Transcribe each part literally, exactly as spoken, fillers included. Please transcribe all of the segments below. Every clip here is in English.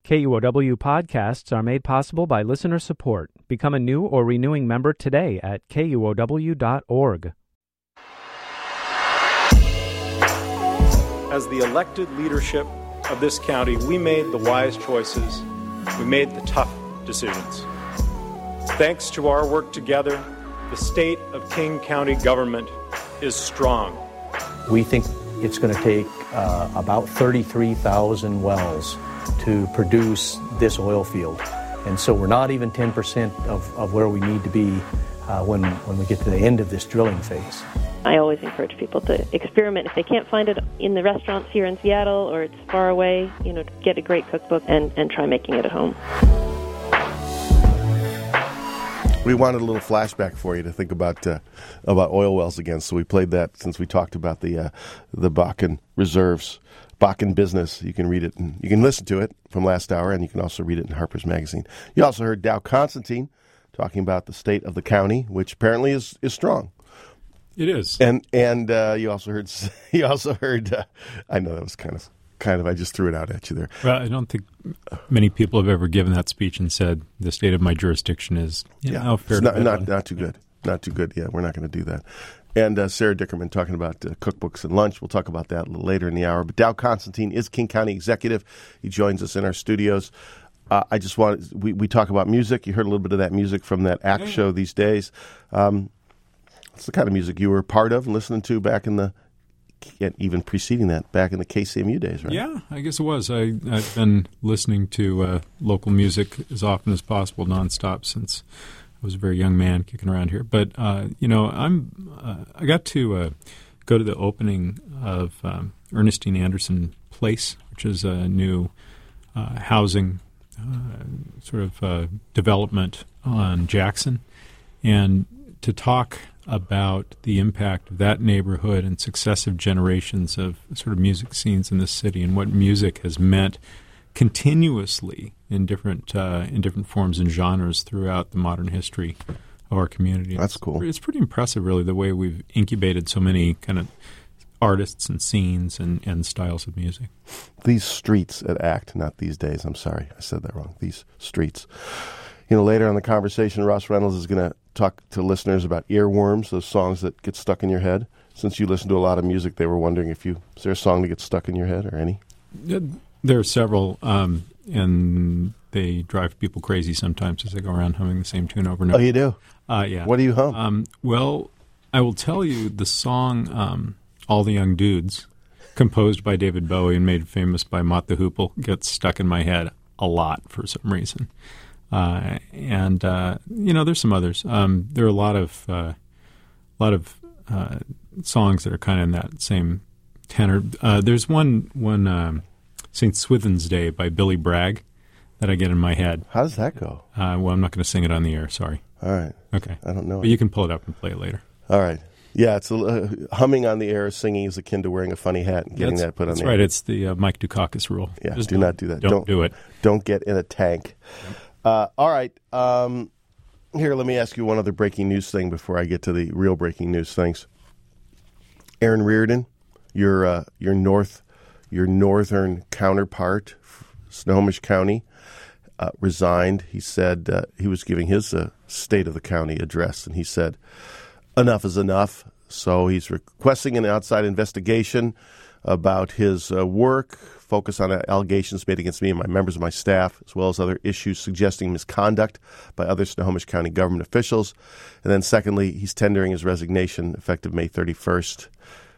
K U O W podcasts are made possible by listener support. Become a new or renewing member today at K U O W dot org. As the elected leadership of this county, we made the wise choices. We made the tough decisions. Thanks to our work together, the state of King County government is strong. We think it's going to take uh, about thirty-three thousand wells to produce this oil field. And so we're not even ten percent of, of where we need to be uh, when, when we get to the end of this drilling phase. I always encourage people to experiment. If they can't find it in the restaurants here in Seattle or it's far away, you know, get a great cookbook and, and try making it at home. We wanted a little flashback for you to think about uh, about oil wells again, so we played that since we talked about the uh, the Bakken reserves, Bakken business. You can read it, and you can listen to it from last hour, and you can also read it in Harper's Magazine. You also heard Dow Constantine talking about the state of the county, which apparently is, is strong. It is, and and uh, you also heard you also heard. Uh, I know that was kind of. Kind of, I just threw it out at you there. Well, I don't think many people have ever given that speech and said the state of my jurisdiction is, you yeah, know, fair. It's not, not, not too good. Not too good. Yeah, we're not going to do that. And uh, Sarah Dickerman talking about uh, cookbooks and lunch. We'll talk about that a little later in the hour. But Dow Constantine is King County executive. He joins us in our studios. Uh, I just want we we talk about music. You heard a little bit of that music from that ACT yeah. show these days. Um, it's the kind of music you were part of and listening to back in the. And even preceding that, back in the K C M U days, right? Yeah, I guess it was. I, I've been listening to uh, local music as often as possible, nonstop, since I was a very young man kicking around here. But uh, you know, I'm uh, I got to uh, go to the opening of um, Ernestine Anderson Place, which is a new uh, housing uh, sort of uh, development on Jackson, and to talk about the impact of that neighborhood and successive generations of sort of music scenes in this city and what music has meant continuously in different uh, in different forms and genres throughout the modern history of our community. That's it's, cool. It's pretty impressive, really, the way we've incubated so many kind of artists and scenes and, and styles of music. These streets at ACT, not these days. I'm sorry, I said that wrong. These streets. You know, later in the conversation, Ross Reynolds is going to talk to listeners about earworms, those songs that get stuck in your head. Since you listen to a lot of music, they were wondering if you, is there a song that gets stuck in your head or any? There are several, um, and they drive people crazy sometimes as they go around humming the same tune over and over. Oh, you do? Uh, yeah. What do you hum? Um, well, I will tell you the song um, All the Young Dudes, composed by David Bowie and made famous by Mott the Hoople, gets stuck in my head a lot for some reason. Uh, and uh, you know, there's some others. Um, there are a lot of uh, a lot of uh, songs that are kind of in that same tenor. Uh, there's one one um, Saint Swithin's Day by Billy Bragg that I get in my head. How does that go? Uh, well, I'm not going to sing it on the air. Sorry. All right. Okay. I don't know. But it. you can pull it up and play it later. All right. Yeah, it's a, uh, humming on the air, singing is akin to wearing a funny hat and getting that's, that put on that's the right. air. It's the uh, Mike Dukakis rule. Yeah, Just do not do that. Don't, Don't do it. Don't get in a tank. Yep. Uh, all right. Um, here, let me ask you one other breaking news thing before I get to the real breaking news things. Aaron Reardon, your uh, your north your northern counterpart, Snohomish County, uh, resigned. He said uh, he was giving his uh, state of the county address, and he said enough is enough. So he's requesting an outside investigation about his uh, work, focus on allegations made against me and my members of my staff, as well as other issues suggesting misconduct by other Snohomish County government officials. And then secondly, he's tendering his resignation effective May thirty-first.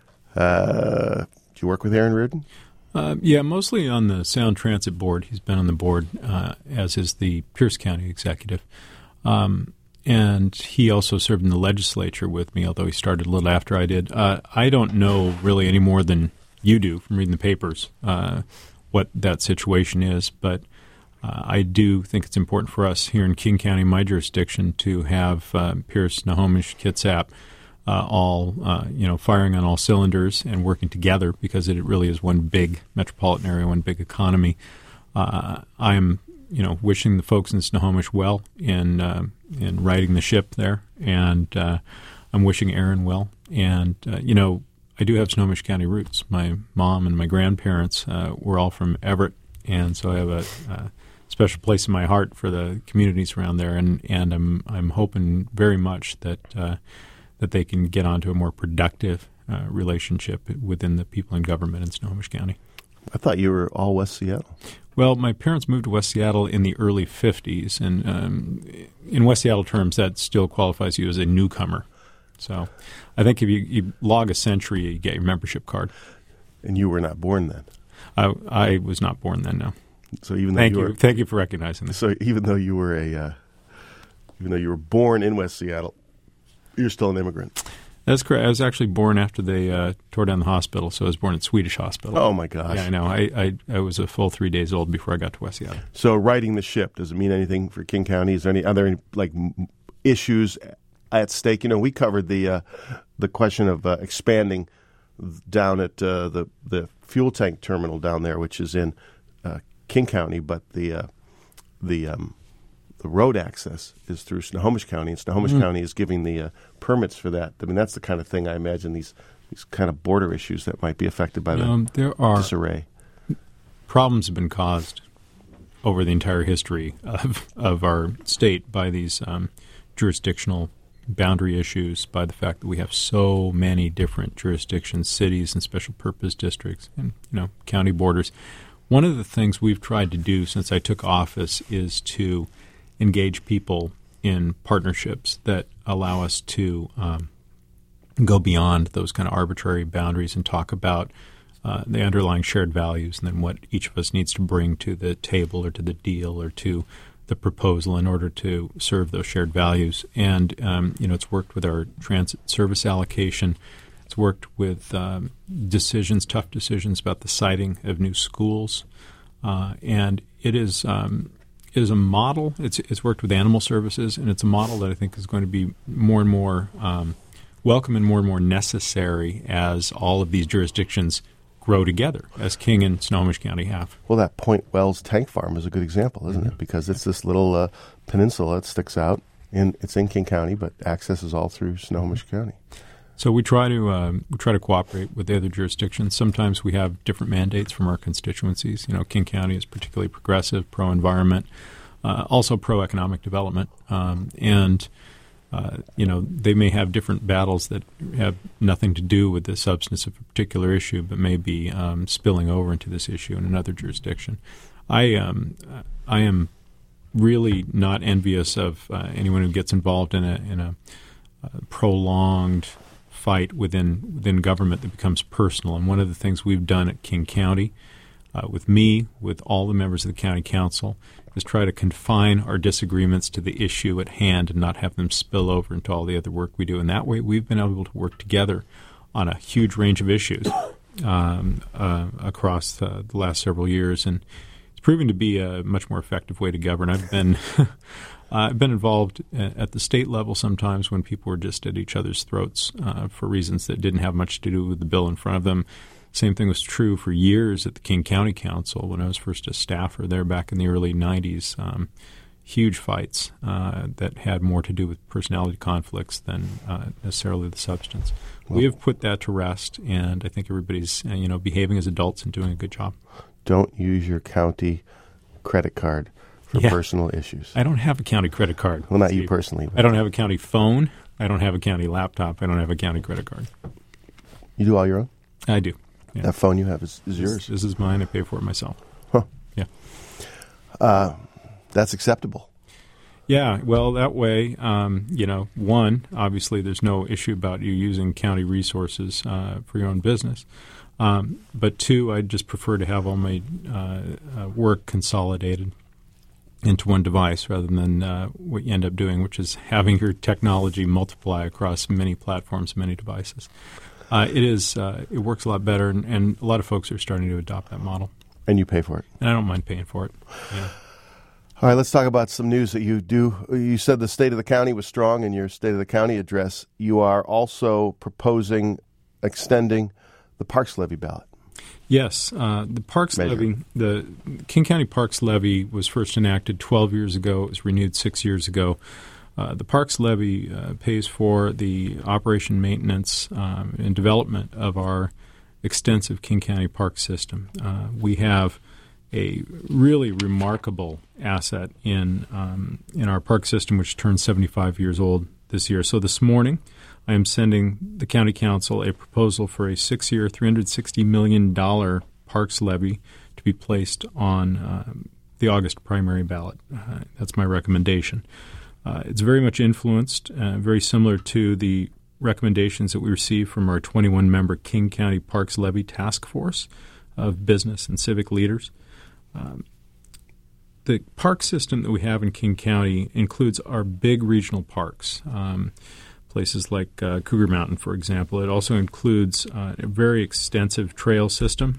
Uh, do you work with Aaron Reardon? Uh, yeah, mostly on the Sound Transit Board. He's been on the board, uh, as is the Pierce County executive. Um, and he also served in the legislature with me, although he started a little after I did. Uh, I don't know really any more than you do from reading the papers uh, what that situation is, but uh, I do think it's important for us here in King County, my jurisdiction, to have uh, Pierce, Snohomish, Kitsap uh, all uh, you know firing on all cylinders and working together, because it really is one big metropolitan area, one big economy. Uh, I'm you know wishing the folks in Snohomish well in uh, in righting the ship there, and uh, I'm wishing Aaron well, and uh, you know. I do have Snohomish County roots. My mom and my grandparents uh, were all from Everett, and so I have a, uh, special place in my heart for the communities around there, and, and I'm I'm hoping very much that uh, that they can get onto a more productive uh, relationship within the people in government in Snohomish County. I thought you were all West Seattle. Well, my parents moved to West Seattle in the early fifties, and um, in West Seattle terms, that still qualifies you as a newcomer. So I think if you, you log a century, you get your membership card. And you were not born then? I, I was not born then, no. So even though Thank you, you, were, thank you for recognizing that. So even though you were a, uh, even though you were born in West Seattle, you're still an immigrant. That's correct. I was actually born after they uh, tore down the hospital, so I was born at Swedish Hospital. Oh, my gosh. Yeah, I know. I, I, I was a full three days old before I got to West Seattle. So righting the ship, does it mean anything for King County? Is there any, are there any, like, m- issues at stake? You know, we covered the uh, the question of uh, expanding down at uh, the, the fuel tank terminal down there, which is in uh, King County, but the uh, the um, the road access is through Snohomish County, and Snohomish mm-hmm. County is giving the uh, permits for that. I mean, that's the kind of thing I imagine these these kind of border issues that might be affected by um, the there are disarray. Problems have been caused over the entire history of of our state by these um, jurisdictional boundary issues, by the fact that we have so many different jurisdictions, cities, and special purpose districts, and you know, county borders. One of the things we've tried to do since I took office is to engage people in partnerships that allow us to um, go beyond those kind of arbitrary boundaries and talk about uh, the underlying shared values and then what each of us needs to bring to the table or to the deal or to the proposal in order to serve those shared values. And, um, you know, it's worked with our transit service allocation. It's worked with um, decisions, tough decisions about the siting of new schools. Uh, and it is um, it is a model. It's it's worked with animal services, and it's a model that I think is going to be more and more um, welcome and more and more necessary as all of these jurisdictions grow together, as King and Snohomish County have. Well, that Point Wells tank farm is a good example, isn't mm-hmm. it? Because it's this little uh, peninsula that sticks out. In, it's in King County, but access is all through Snohomish County. So we try to um, we try to cooperate with the other jurisdictions. Sometimes we have different mandates from our constituencies. You know, King County is particularly progressive, pro-environment, uh, also pro-economic development, um, and uh, you know, they may have different battles that have nothing to do with the substance of a particular issue, but may be um, spilling over into this issue in another jurisdiction. I um, I am really not envious of uh, anyone who gets involved in a in a uh, prolonged fight within within government that becomes personal. And one of the things we've done at King County, uh, with me, with all the members of the county council, is try to confine our disagreements to the issue at hand and not have them spill over into all the other work we do. And that way we've been able to work together on a huge range of issues um, uh, across uh, the last several years. And it's proven to be a much more effective way to govern. I've been Uh, I've been involved at the state level sometimes when people were just at each other's throats uh, for reasons that didn't have much to do with the bill in front of them. Same thing was true for years at the King County Council when I was first a staffer there back in the early nineties. Um, huge fights uh, that had more to do with personality conflicts than uh, necessarily the substance. Well, we have put that to rest, and I think everybody's uh, you know behaving as adults and doing a good job. Don't use your county credit card for yeah. personal issues. I don't have a county credit card. Well, not Steve. you personally. But I don't have a county phone. I don't have a county laptop. I don't have a county credit card. You do all your own? I do. Yeah. That phone you have is, is this, yours? This is mine. I pay for it myself. Huh. Yeah. Uh, that's acceptable. Yeah, well, that way, um, you know, one, obviously there's no issue about you using county resources uh, for your own business. Um, but two, I'd just prefer to have all my uh, uh, work consolidated into one device rather than uh, what you end up doing, which is having your technology multiply across many platforms, many devices. Uh, it is uh, it works a lot better, and, and a lot of folks are starting to adopt that model. And you pay for it. And I don't mind paying for it. Yeah. All right, let's talk about some news that you do. You said the state of the county was strong in your State of the County address. You are also proposing extending the Parks Levy ballot. Yes, uh, the Parks Measure. Levy, the King County Parks Levy was first enacted twelve years ago. It was renewed six years ago. Uh, the Parks Levy uh, pays for the operation, maintenance, um, and development of our extensive King County park system. Uh, we have a really remarkable asset in um, in our park system, which turns seventy-five years old this year. So this morning, I am sending the County Council a proposal for a six-year, three hundred sixty million dollars parks levy to be placed on uh, the August primary ballot. Uh, that's my recommendation. Uh, it's very much influenced, uh, very similar to the recommendations that we received from our twenty-one member King County Parks Levy Task Force of business and civic leaders. Um, the park system that we have in King County includes our big regional parks, um, places like uh, Cougar Mountain, for example. It also includes uh, a very extensive trail system.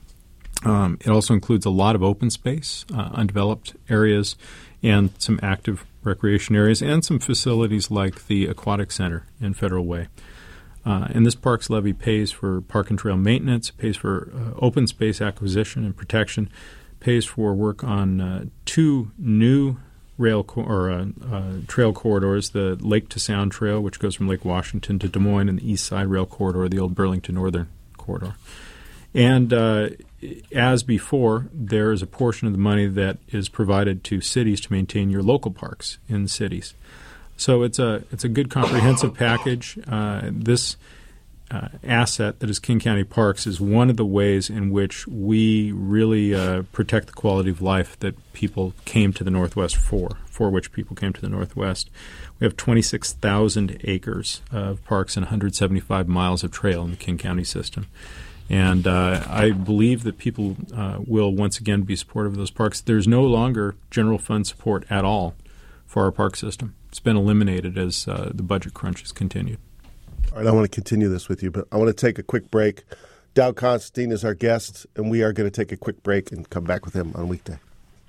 Um, it also includes a lot of open space, uh, undeveloped areas, and some active recreation areas, and some facilities like the Aquatic Center in Federal Way. Uh, and this parks levy pays for park and trail maintenance, pays for uh, open space acquisition and protection, pays for work on uh, two new rail co- or uh, uh, trail corridors, the Lake to Sound Trail, which goes from Lake Washington to Des Moines, and the East Side Rail Corridor, the old Burlington Northern Corridor. And uh, as before, there is a portion of the money that is provided to cities to maintain your local parks in cities. So it's a it's a good comprehensive package. Uh, this uh, asset that is King County Parks is one of the ways in which we really uh, protect the quality of life that people came to the Northwest for, for which people came to the Northwest. We have twenty-six thousand acres of parks and one hundred seventy-five miles of trail in the King County system. And uh, I believe that people uh, will once again be supportive of those parks. There's no longer general fund support at all for our park system. It's been eliminated as uh, the budget crunch has continued. All right, I want to continue this with you, but I want to take a quick break. Dow Constantine is our guest, and we are going to take a quick break and come back with him on weekday.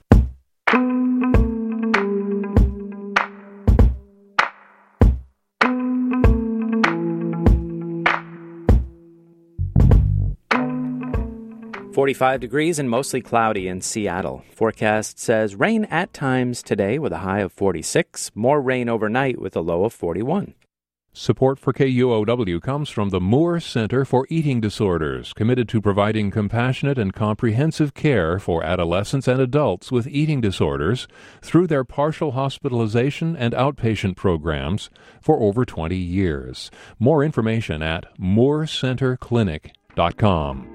forty-five degrees and mostly cloudy in Seattle. Forecast says rain at times today with a high of forty-six, more rain overnight with a low of forty-one. Support for K U O W comes from the Moore Center for Eating Disorders, committed to providing compassionate and comprehensive care for adolescents and adults with eating disorders through their partial hospitalization and outpatient programs for over twenty years. More information at moore center clinic dot com.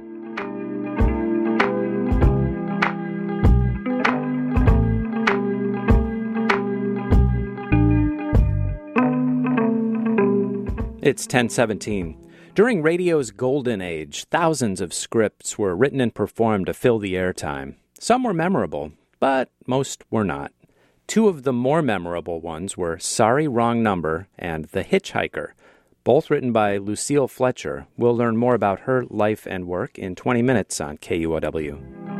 It's ten seventeen. During radio's golden age, thousands of scripts were written and performed to fill the airtime. Some were memorable, but most were not. Two of the more memorable ones were Sorry, Wrong Number and The Hitchhiker, both written by Lucille Fletcher. We'll learn more about her life and work in twenty minutes on K U O W.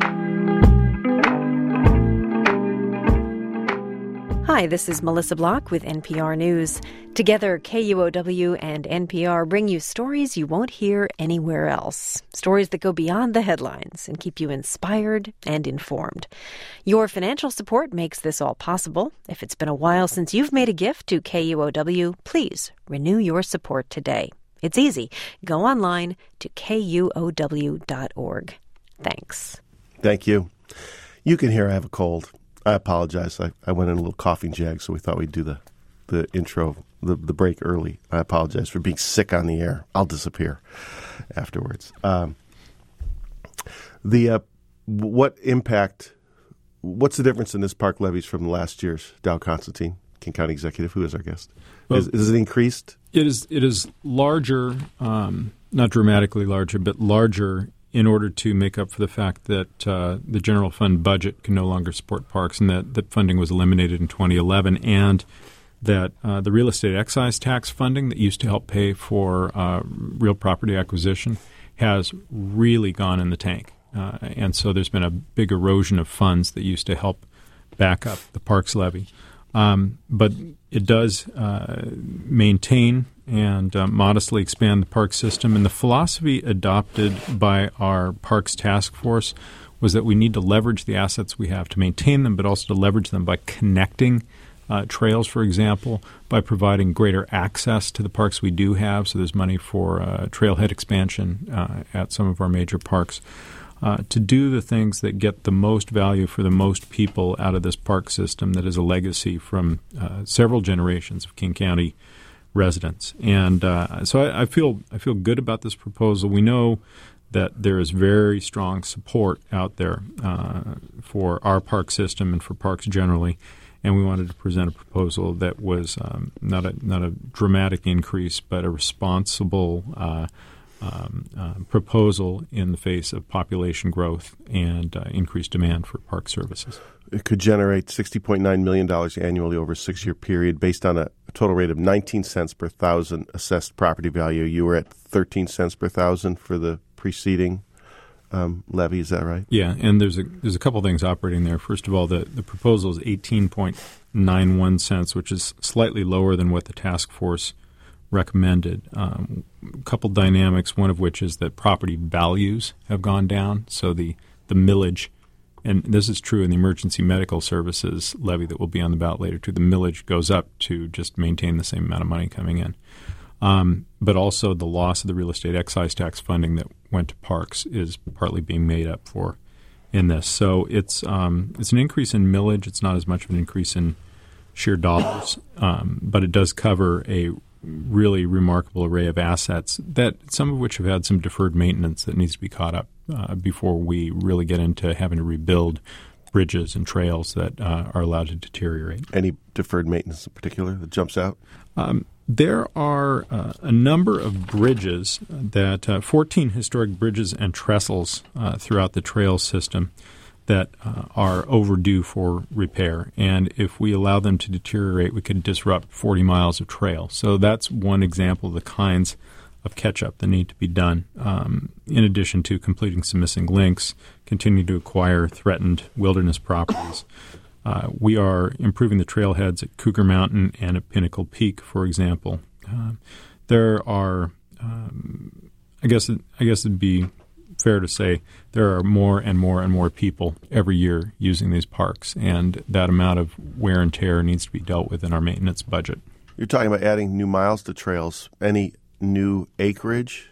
Hi, this is Melissa Block with N P R News. Together, K U O W and N P R bring you stories you won't hear anywhere else. Stories that go beyond the headlines and keep you inspired and informed. Your financial support makes this all possible. If it's been a while since you've made a gift to K U O W, please renew your support today. It's easy. Go online to K U O W dot org. Thanks. Thank you. You can hear I have a cold. I apologize. I, I went in a little coughing jag, so we thought we'd do the, the intro, the, the break early. I apologize for being sick on the air. I'll disappear afterwards. Um, the uh, what impact, what's the difference in this park levies from last year's? Dow Constantine, King County Executive, who is our guest. Well, is, is it increased? It is, it is larger, um, not dramatically larger, but larger in order to make up for the fact that uh, the general fund budget can no longer support parks, and that, that funding was eliminated in twenty eleven, and that uh, the real estate excise tax funding that used to help pay for uh, real property acquisition has really gone in the tank. Uh, and so there's been a big erosion of funds that used to help back up the parks levy. Um, but it does uh, maintain and uh, modestly expand the park system. And the philosophy adopted by our Parks Task Force was that we need to leverage the assets we have to maintain them, but also to leverage them by connecting uh, trails, for example, by providing greater access to the parks we do have. So there's money for uh, trailhead expansion uh, at some of our major parks. uh, to do the things that get the most value for the most people out of this park system that is a legacy from uh, several generations of King County residents. And uh, so I, I feel I feel good about this proposal. We know that there is very strong support out there uh, for our park system and for parks generally. And we wanted to present a proposal that was um, not a not a dramatic increase, but a responsible uh, um, uh, proposal in the face of population growth and uh, increased demand for park services. It could generate sixty point nine million dollars annually over a six-year period based on a total rate of nineteen cents per thousand assessed property value. You were at thirteen cents per thousand for the preceding Um, levy, is that right? Yeah, and there's a there's a couple things operating there. First of all, the, the proposal is eighteen point nine one cents, which is slightly lower than what the task force recommended. Um, a couple dynamics, one of which is that property values have gone down, so the, the millage, and this is true in the emergency medical services levy that will be on the ballot later too, the millage goes up to just maintain the same amount of money coming in. Um, but also the loss of the real estate excise tax funding that went to parks is partly being made up for in this. So it's um, it's an increase in millage. It's not as much of an increase in sheer dollars, um, but it does cover a really remarkable array of assets, that some of which have had some deferred maintenance that needs to be caught up uh, before we really get into having to rebuild bridges and trails that uh, are allowed to deteriorate. Any deferred maintenance in particular that jumps out? Um, There are uh, a number of bridges that uh, fourteen historic bridges and trestles uh, throughout the trail system that uh, are overdue for repair. And if we allow them to deteriorate, we could disrupt forty miles of trail. So that's one example of the kinds of catch-up that need to be done, um, in addition to completing some missing links, continue to acquire threatened wilderness properties. Uh, we are improving the trailheads at Cougar Mountain and at Pinnacle Peak, for example. Uh, there are, um, I guess, it, I guess it'd be fair to say, there are more and more and more people every year using these parks, and that amount of wear and tear needs to be dealt with in our maintenance budget. You're talking about adding new miles to trails. Any new acreage?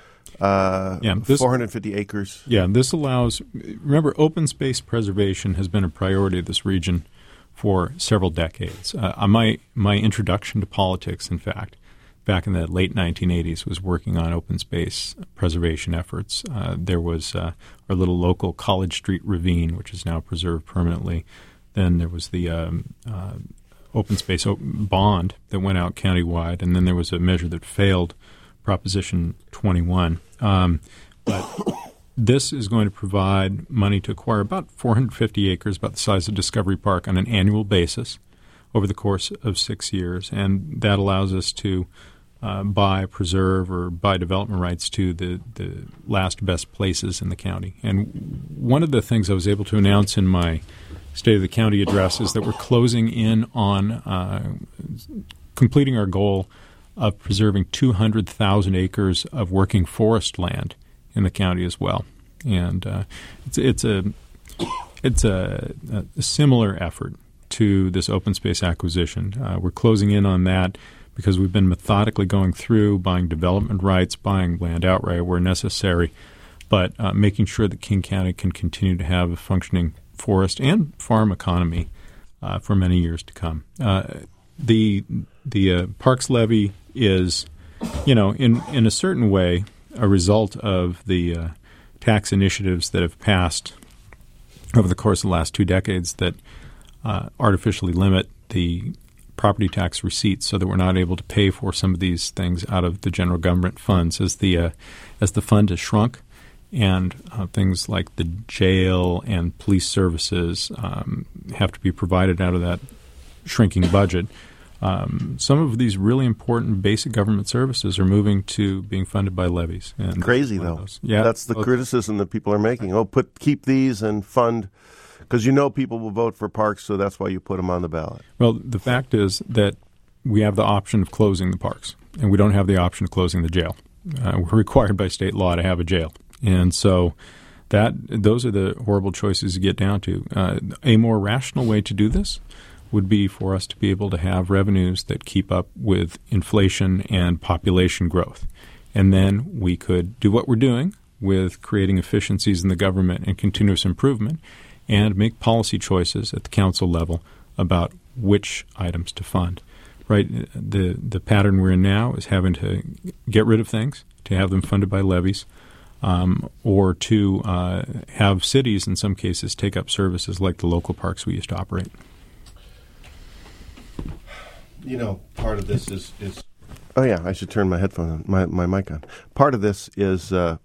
Uh, yeah, this, four hundred fifty acres. Yeah, this allows, remember, open space preservation has been a priority of this region for several decades. Uh, my my introduction to politics, in fact, back in the late nineteen eighties, was working on open space preservation efforts. Uh, there was uh, our little local College Street ravine, which is now preserved permanently. Then there was the um, uh, open space bond that went out countywide, and then there was a measure that failed, Proposition twenty-one. Um, but this is going to provide money to acquire about four hundred fifty acres, about the size of Discovery Park, on an annual basis over the course of six years. And that allows us to uh, buy, preserve, or buy development rights to the, the last best places in the county. And one of the things I was able to announce in my State of the County address is that we're closing in on uh, completing our goal of preserving two hundred thousand acres of working forest land in the county as well. And uh, it's, it's a it's a, a similar effort to this open space acquisition. Uh, we're closing in on that because we've been methodically going through buying development rights, buying land outright where necessary, but uh, making sure that King County can continue to have a functioning forest and farm economy uh, for many years to come. Uh, the the uh, Parks Levy is, you know, in, in a certain way, a result of the uh, tax initiatives that have passed over the course of the last two decades that uh, artificially limit the property tax receipts so that we're not able to pay for some of these things out of the general government funds. As the uh, as the fund has shrunk, and uh, things like the jail and police services um, have to be provided out of that shrinking budget, Um, some of these really important basic government services are moving to being funded by levies. And crazy, though. Yeah, that's the well, criticism that people are making. Oh, put keep these and fund, because you know people will vote for parks, so that's why you put them on the ballot. Well, the fact is that we have the option of closing the parks, and we don't have the option of closing the jail. Uh, we're required by state law to have a jail, and so that those are the horrible choices you get down to. Uh, a more rational way to do this would be for us to be able to have revenues that keep up with inflation and population growth. And then we could do what we're doing, with creating efficiencies in the government and continuous improvement, and make policy choices at the council level about which items to fund. Right, the the pattern we're in now is having to get rid of things to have them funded by levies, um, or to uh, have cities in some cases take up services like the local parks we used to operate. You know, part of this is, is oh yeah, I should turn my headphone on, my my mic on. Part of this is uh,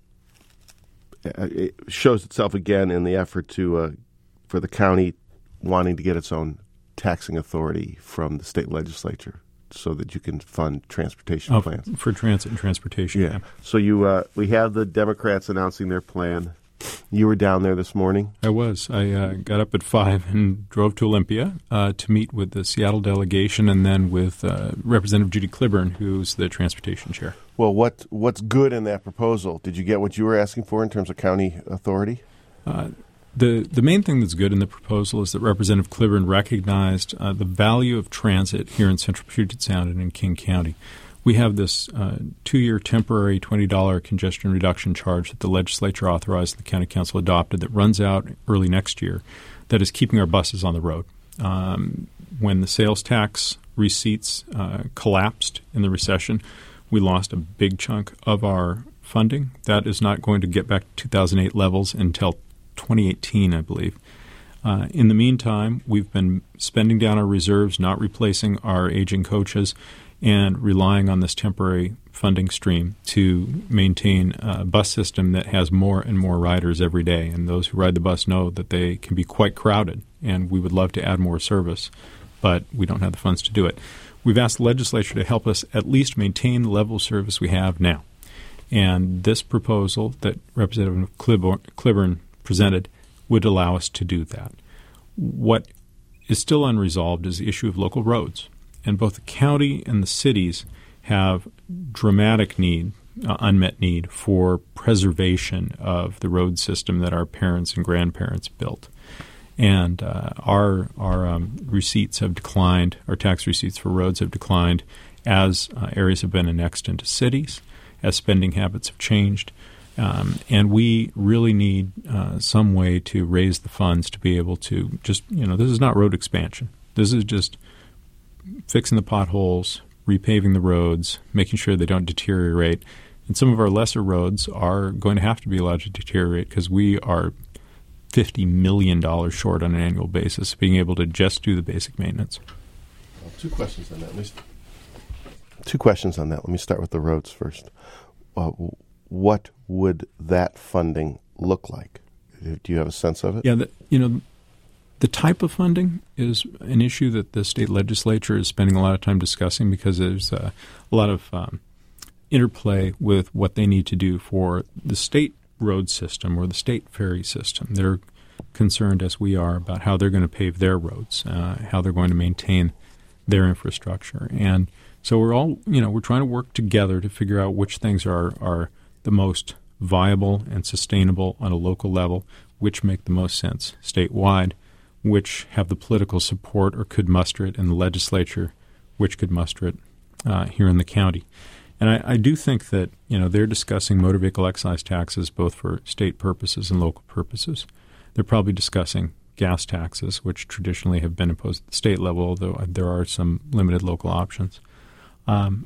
it shows itself again in the effort to uh, for the county wanting to get its own taxing authority from the state legislature so that you can fund transportation oh, plans. For transit and transportation. Yeah. yeah. So you, uh, we have the Democrats announcing their plan. You were down there this morning? I was. I uh, got up at five and drove to Olympia uh, to meet with the Seattle delegation and then with uh, Representative Judy Cliburn, who's the transportation chair. Well, what what's good in that proposal? Did you get what you were asking for in terms of county authority? Uh, The the main thing that's good in the proposal is that Representative Cliburn recognized uh, the value of transit here in Central Puget Sound and in King County. We have this uh, two-year temporary twenty dollars congestion reduction charge that the legislature authorized and the county council adopted that runs out early next year that is keeping our buses on the road. Um, when the sales tax receipts uh, collapsed in the recession, we lost a big chunk of our funding. That is not going to get back to two thousand eight levels until twenty eighteen, I believe. Uh, in the meantime, we've been spending down our reserves, not replacing our aging coaches, and relying on this temporary funding stream to maintain a bus system that has more and more riders every day. And those who ride the bus know that they can be quite crowded, and we would love to add more service, but we don't have the funds to do it. We've asked the legislature to help us at least maintain the level of service we have now. And this proposal that Representative Cliburn presented would allow us to do that. What is still unresolved is the issue of local roads. And both the county and the cities have dramatic need, uh, unmet need for preservation of the road system that our parents and grandparents built. And uh, our our um, receipts have declined, our tax receipts for roads have declined as uh, areas have been annexed into cities, as spending habits have changed. Um, and we really need uh, some way to raise the funds to be able to just, you know, this is not road expansion. This is just fixing the potholes, repaving the roads, making sure they don't deteriorate. And some of our lesser roads are going to have to be allowed to deteriorate because we are fifty million dollars short on an annual basis, being able to just do the basic maintenance. Well, two questions on that. Let me st- two questions on that. Let me start with the roads first. Uh, what would that funding look like? Do you have a sense of it? Yeah, the, you know, the type of funding is an issue that the state legislature is spending a lot of time discussing because there's uh, a lot of um, interplay with what they need to do for the state road system or the state ferry system. They're concerned, as we are, about how they're going to pave their roads, uh, how they're going to maintain their infrastructure. And so we're all, you know, we're trying to work together to figure out which things are are the most viable and sustainable on a local level, which make the most sense statewide, which have the political support or could muster it in the legislature, which could muster it uh, here in the county. And I, I do think that, you know, they're discussing motor vehicle excise taxes both for state purposes and local purposes. They're probably discussing gas taxes, which traditionally have been imposed at the state level, although there are some limited local options. Um,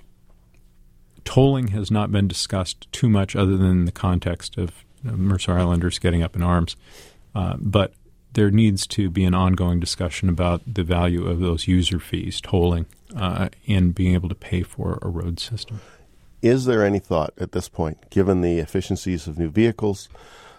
tolling has not been discussed too much other than in the context of you know, Mercer Islanders getting up in arms. Uh, but there needs to be an ongoing discussion about the value of those user fees, tolling, uh, and being able to pay for a road system. Is there any thought at this point, given the efficiencies of new vehicles,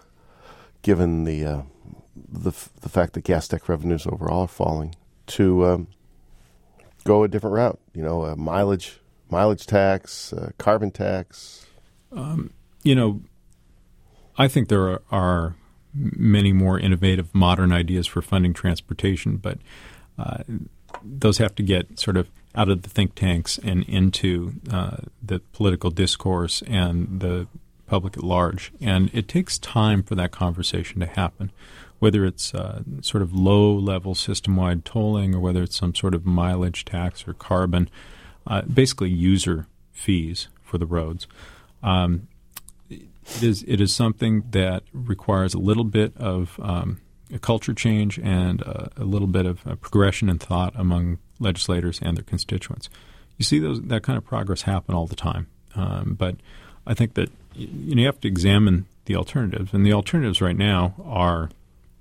given the uh, the, f- the fact that gas tech revenues overall are falling, to um, go a different route? You know, a mileage mileage tax, uh, carbon tax. Um, you know, I think there are, are many more innovative, modern ideas for funding transportation, but uh, those have to get sort of out of the think tanks and into uh, the political discourse and the public at large. And it takes time for that conversation to happen, whether it's uh, sort of low-level system-wide tolling or whether it's some sort of mileage tax or carbon, uh, basically user fees for the roads. Um, It is, it is something that requires a little bit of um, a culture change and uh, a little bit of a progression in thought among legislators and their constituents. You see those that kind of progress happen all the time. Um, but I think that you know, you have to examine the alternatives. And the alternatives right now are,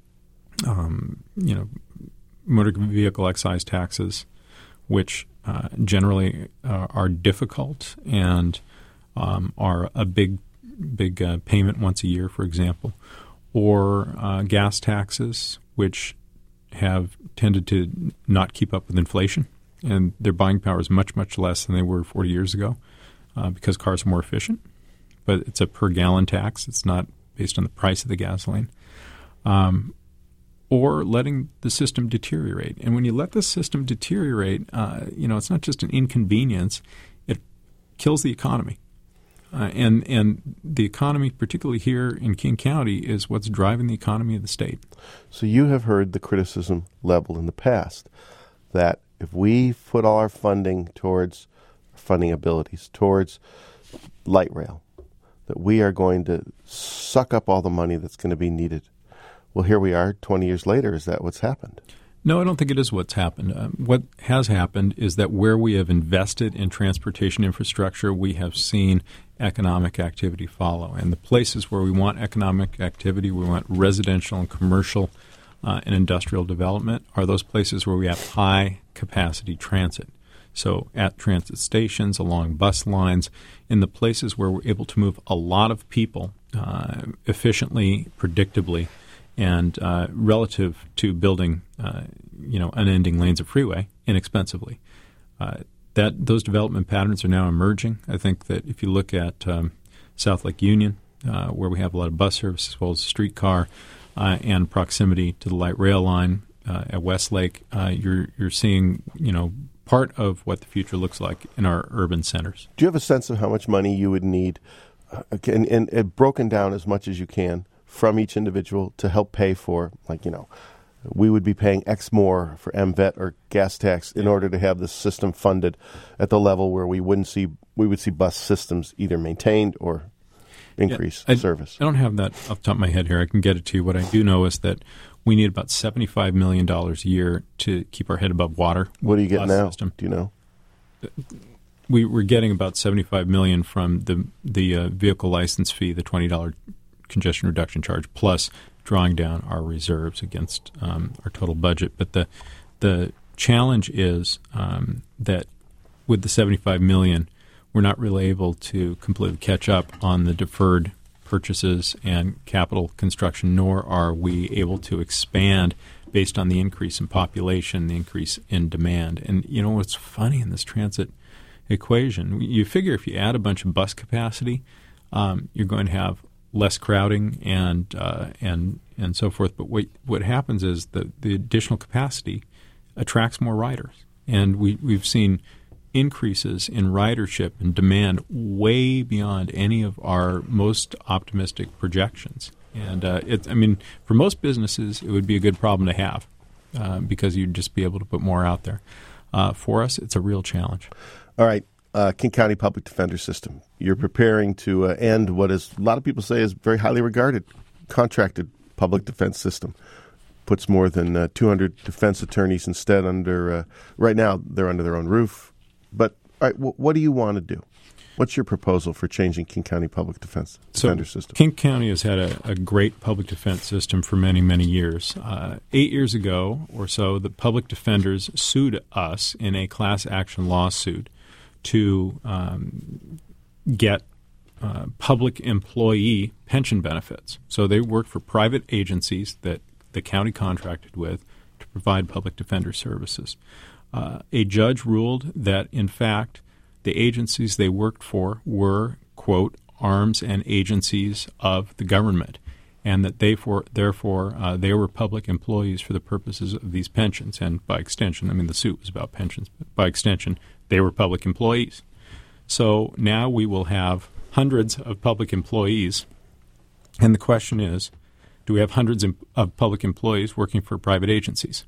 um, you know, motor vehicle excise taxes, which uh, generally uh, are difficult and um, are a big, big uh, payment once a year, for example, or uh, gas taxes, which have tended to not keep up with inflation, and their buying power is much, much less than they were forty years ago uh, because cars are more efficient. But it's a per-gallon tax. It's not based on the price of the gasoline. Um, or letting the system deteriorate. And when you let the system deteriorate, uh, you know, it's not just an inconvenience. It kills the economy. Uh, and and the economy, particularly here in King County, is what's driving the economy of the state. So you have heard the criticism leveled in the past that if we put all our funding towards funding abilities, towards light rail, that we are going to suck up all the money that's going to be needed. Well, here we are twenty years later. Is that what's happened? No, I don't think it is what's happened. Uh, what has happened is that where we have invested in transportation infrastructure, we have seen economic activity follow. And the places where we want economic activity, we want residential and commercial uh, and industrial development, are those places where we have high-capacity transit. So at transit stations, along bus lines, in the places where we're able to move a lot of people uh, efficiently, predictably, and uh, relative to building, uh, you know, unending lanes of freeway inexpensively. Uh, that those development patterns are now emerging. I think that if you look at um, South Lake Union, uh, where we have a lot of bus service as well as streetcar, uh, and proximity to the light rail line uh, at Westlake, uh, you're you're seeing, you know, part of what the future looks like in our urban centers. Do you have a sense of how much money you would need, uh, and, and, and broken down as much as you can, from each individual to help pay for, like, you know, we would be paying X more for M V E T or gas tax in order to have the system funded at the level where we wouldn't see, we would see bus systems either maintained or increase yeah, I, service? I don't have that off the top of my head here. I can get it to you. What I do know is that we need about seventy-five million dollars a year to keep our head above water. What do you get now? System. Do you know? We, we're getting about seventy-five million dollars from the the uh, vehicle license fee, the twenty dollars congestion reduction charge, plus drawing down our reserves against um, our total budget. But the the challenge is um, that with the seventy-five million dollars, we're not really able to completely catch up on the deferred purchases and capital construction, nor are we able to expand based on the increase in population, the increase in demand. And you know what's funny in this transit equation? You figure if you add a bunch of bus capacity, um, you're going to have less crowding and uh, and and so forth. But what what happens is that the additional capacity attracts more riders, and we we've seen increases in ridership and demand way beyond any of our most optimistic projections. And uh, it, I mean, for most businesses, it would be a good problem to have uh, because you'd just be able to put more out there. Uh, for us, it's a real challenge. All right. Uh, King County Public Defender System. You're preparing to uh, end what is a lot of people say is very highly regarded contracted public defense system. Puts more than uh, two hundred defense attorneys instead under, uh, right now they're under their own roof. But all right, w- what do you want to do? What's your proposal for changing King County Public Defense Defender so, System? King County has had a, a great public defense system for many, many years. Uh, eight years ago or so, the public defenders sued us in a class action lawsuit to um, get uh, public employee pension benefits. So they worked for private agencies that the county contracted with to provide public defender services. Uh, a judge ruled that, in fact, the agencies they worked for were, quote, arms and agencies of the government, and that they for, therefore uh, they were public employees for the purposes of these pensions. And by extension, I mean, the suit was about pensions, but by extension, they were public employees. So now we will have hundreds of public employees, and the question is, do we have hundreds of public employees working for private agencies?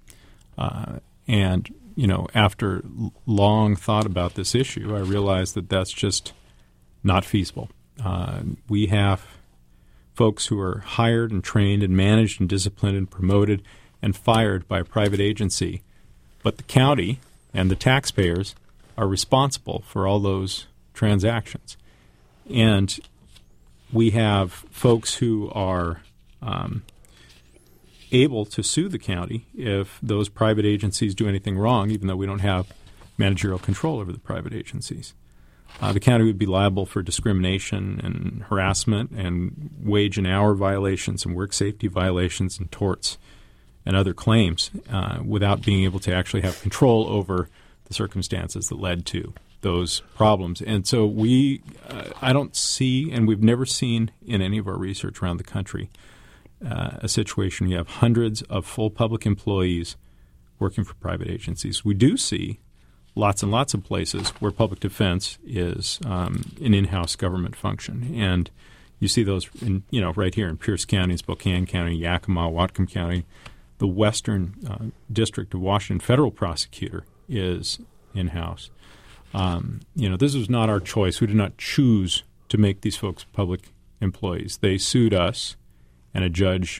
Uh, and, you know, after long thought about this issue, I realized that that's just not feasible. Uh, we have folks who are hired and trained and managed and disciplined and promoted and fired by a private agency. But the county and the taxpayers are responsible for all those transactions. And we have folks who are um, able to sue the county if those private agencies do anything wrong, even though we don't have managerial control over the private agencies. Uh, the county would be liable for discrimination and harassment and wage and hour violations and work safety violations and torts and other claims uh, without being able to actually have control over the circumstances that led to those problems. And so we, uh, I don't see, and we've never seen in any of our research around the country, uh, a situation where you have hundreds of full public employees working for private agencies. We do see lots and lots of places where public defense is um, an in-house government function. And you see those, in, you know, right here in Pierce County, Spokane County, Yakima, Whatcom County. The Western uh, District of Washington federal prosecutor is in-house. Um, you know, this was not our choice. We did not choose to make these folks public employees. They sued us, and a judge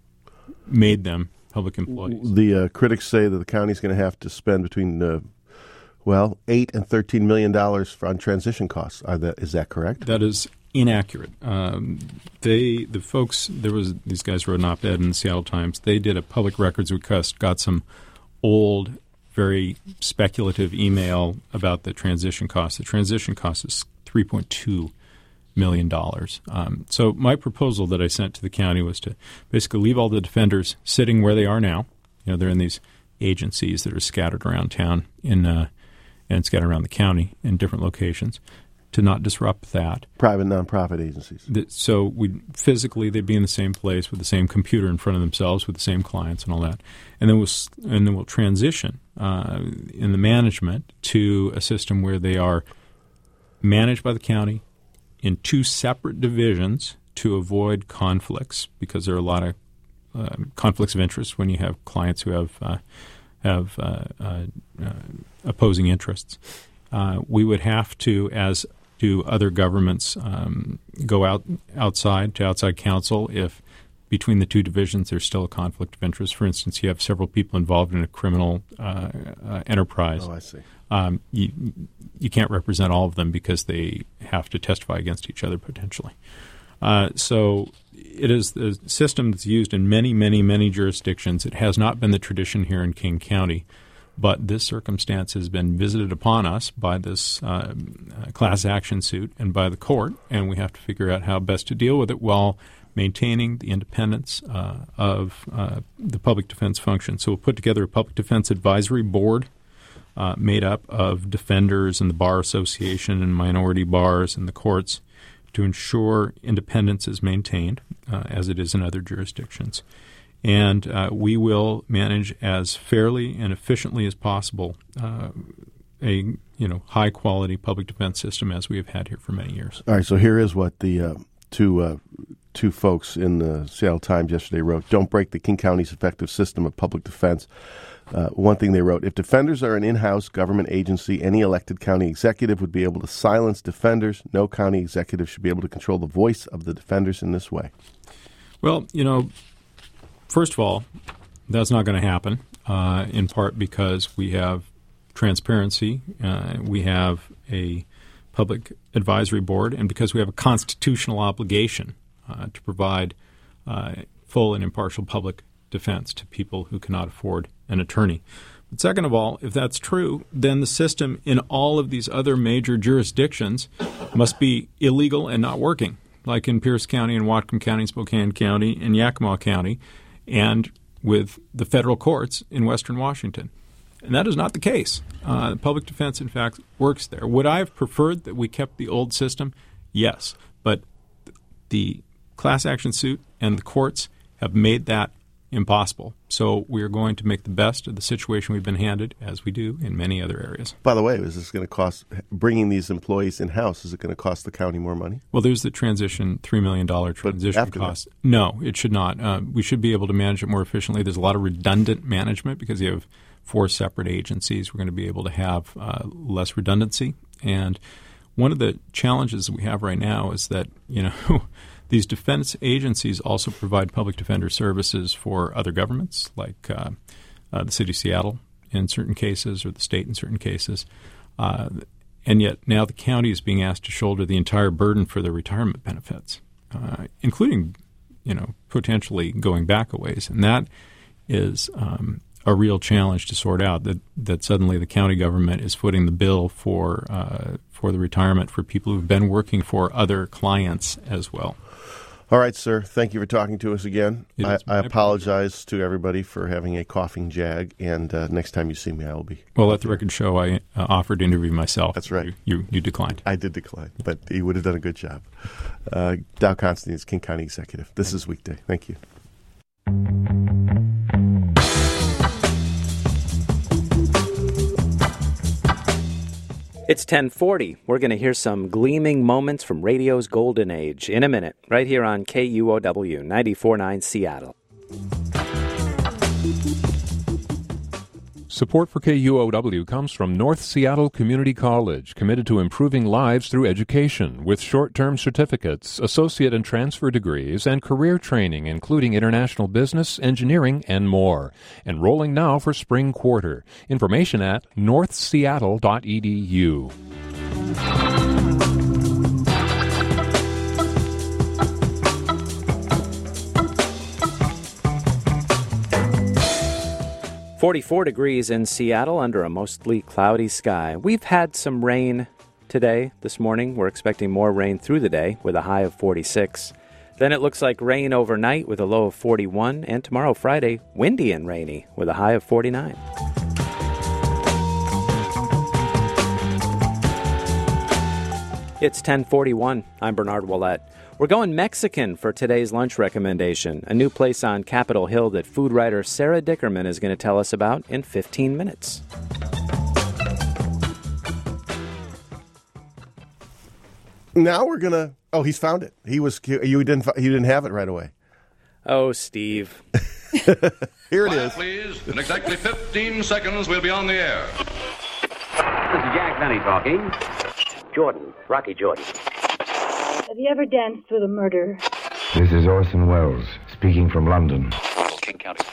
made them public employees. The uh, critics say that the county's going to have to spend between uh, Well, eight and thirteen million dollars on transition costs. Are that is that correct? That is inaccurate. Um, they the folks there was these guys wrote an op-ed in the Seattle Times. They did a public records request, got some old, very speculative email about the transition cost. The transition cost is three point two million dollars. Um, so my proposal that I sent to the county was to basically leave all the defenders sitting where they are now. You know, they're in these agencies that are scattered around town in. Uh, and scattered around the county in different locations, to not disrupt that. Private nonprofit agencies. The, so we physically they'd be in the same place with the same computer in front of themselves with the same clients and all that, and then we'll and then we'll transition uh, in the management to a system where they are managed by the county in two separate divisions to avoid conflicts, because there are a lot of uh, conflicts of interest when you have clients who have. Uh, have uh, uh, uh, opposing interests. Uh, we would have to, as do other governments, um, go out outside to outside counsel if between the two divisions there's still a conflict of interest. For instance, you have several people involved in a criminal uh, uh, enterprise. Oh, I see. Um, you, you can't represent all of them because they have to testify against each other potentially. Uh, so it is the system that's used in many, many, many jurisdictions. It has not been the tradition here in King County, but this circumstance has been visited upon us by this uh, class action suit and by the court, and we have to figure out how best to deal with it while maintaining the independence uh, of uh, the public defense function. So we'll put together a public defense advisory board uh, made up of defenders and the Bar Association and minority bars and the courts, to ensure independence is maintained, uh, as it is in other jurisdictions. And uh, we will manage as fairly and efficiently as possible uh, a you know high-quality public defense system as we have had here for many years. All right, so here is what the uh, two uh, two folks in the Seattle Times yesterday wrote. Don't break the King County's effective system of public defense. Uh, one thing they wrote, if defenders are an in-house government agency, any elected county executive would be able to silence defenders. No county executive should be able to control the voice of the defenders in this way. Well, you know, first of all, that's not going to happen, uh, in part because we have transparency, uh, we have a public advisory board, and because we have a constitutional obligation uh, to provide uh, full and impartial public defense to people who cannot afford an attorney. But second of all, if that's true, then the system in all of these other major jurisdictions must be illegal and not working, like in Pierce County and Whatcom County, Spokane County, and Yakima County, and with the federal courts in Western Washington. And that is not the case. Uh, public defense, in fact, works there. Would I have preferred that we kept the old system? Yes. But the class action suit and the courts have made that impossible. So we are going to make the best of the situation we've been handed, as we do in many other areas. By the way, is this going to cost, bringing these employees in-house, is it going to cost the county more money? Well, there's the transition, three million dollars transition cost. That. No, it should not. Uh, we should be able to manage it more efficiently. There's a lot of redundant management because you have four separate agencies. We're going to be able to have uh, less redundancy, and one of the challenges we have right now is that, you know, these defense agencies also provide public defender services for other governments, like uh, uh, the city of Seattle in certain cases or the state in certain cases. Uh, and yet now the county is being asked to shoulder the entire burden for their retirement benefits, uh, including, you know, potentially going back a ways. And that is um, a real challenge to sort out, that, that suddenly the county government is footing the bill for uh, for the retirement for people who've been working for other clients as well. All right, sir. Thank you for talking to us again. I, I apologize pleasure. to everybody for having a coughing jag, and uh, next time you see me, I will be. Well, let the record show I uh, offered to interview myself. That's right. You, you, you declined. I did decline, but you would have done a good job. Uh, Dow Constantine is King County Executive. This is Weekday. Thank you. It's ten forty. We're going to hear some gleaming moments from radio's golden age in a minute, right here on K U O W ninety-four point nine Seattle. Support for K U O W comes from North Seattle Community College, committed to improving lives through education with short-term certificates, associate and transfer degrees, and career training, including international business, engineering, and more. Enrolling now for spring quarter. Information at north seattle dot e d u. forty-four degrees in Seattle under a mostly cloudy sky. We've had some rain today, this morning. We're expecting more rain through the day with a high of forty-six. Then it looks like rain overnight with a low of forty-one. And tomorrow, Friday, windy and rainy with a high of forty-nine. It's ten forty-one. I'm Bernard Ouellette. We're going Mexican for today's lunch recommendation, a new place on Capitol Hill that food writer Sarah Dickerman is going to tell us about in fifteen minutes. Now we're going to... Oh, he's found it. He was you didn't he didn't have it right away. Oh, Steve. Here it Quiet, is. please. In exactly fifteen seconds, we'll be on the air. This is Jack Benny talking. Jordan, Rocky Jordan. Have you ever danced with a murderer? This is Orson Welles, speaking from London. King County.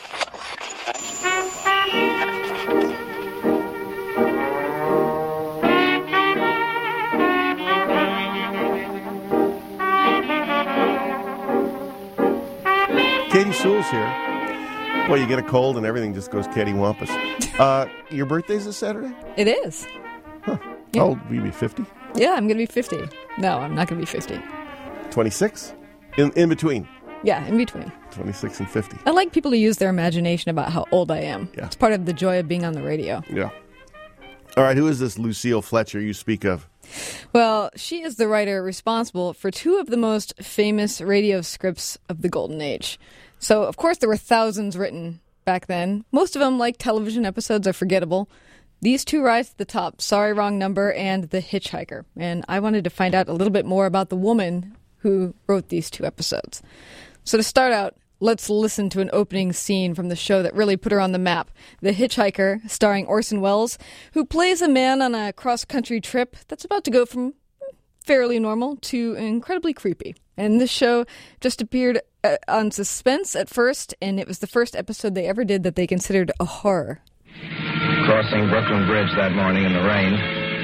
Katie Sewell's here. Boy, you get a cold and everything just goes cattywampus. Uh, your birthday's this Saturday? It is. Huh. Yeah. How old will you be, fifty? Yeah, I'm going to be fifty. No, I'm not going to be fifty. twenty-six? In in between? Yeah, in between. twenty-six and fifty. I like people to use their imagination about how old I am. Yeah. It's part of the joy of being on the radio. Yeah. All right, who is this Lucille Fletcher you speak of? Well, she is the writer responsible for two of the most famous radio scripts of the Golden Age. So, of course, there were thousands written back then. Most of them, like television episodes, are forgettable. These two rise to the top, Sorry, Wrong Number and The Hitchhiker. And I wanted to find out a little bit more about the woman who wrote these two episodes. So to start out, let's listen to an opening scene from the show that really put her on the map. The Hitchhiker, starring Orson Welles, who plays a man on a cross-country trip that's about to go from fairly normal to incredibly creepy. And this show just appeared uh, on Suspense at first, and it was the first episode they ever did that they considered a horror. Crossing Brooklyn Bridge that morning in the rain,